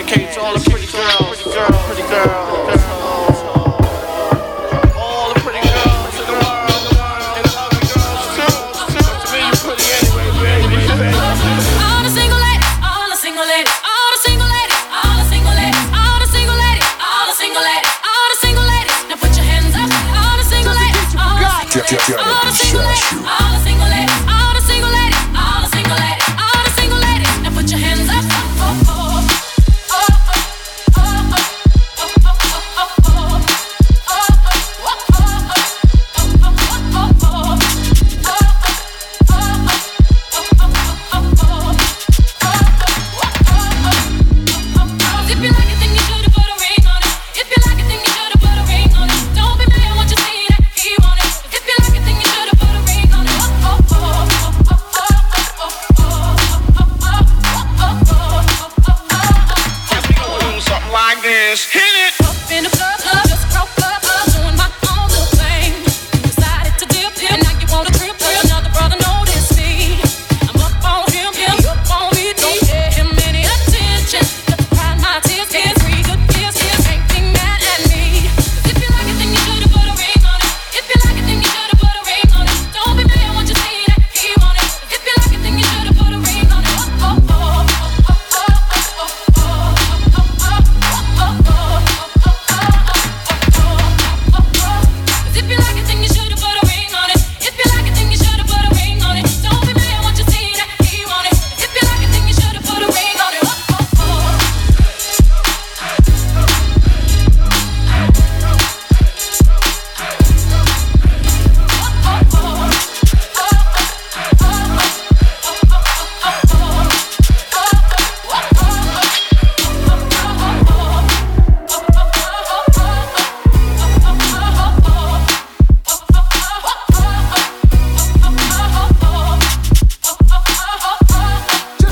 dedicated to all the pretty girls, pretty girls. All the pretty girls in the world, and the ugly girls too. But to me, you pretty anyway, baby. All the single ladies, all the single ladies, all the single ladies, all the single ladies, all the single ladies, all the single ladies, all the single ladies. Now put your hands up. All the single ladies, all the single ladies, all the single ladies, all the single ladies, all the single ladies, all the single ladies, all the single ladies. Now put your hands up. Hit it! Up in the club, just broke up, doing my own little thing. Decided to dip, and now you wanna trip, another brother noticed me. I'm up on him, he up on me, don't pay him any attention. Just cry my tears, tears, 3 good years, ain't be mad at me. 'Cause if you like it, then you should've put a ring on it. If you like it, then you should've put a ring on it. Don't be mad once you see that he want it. 'Cause if you like it, then you should've put a ring on it.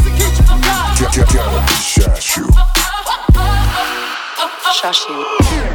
Shashi.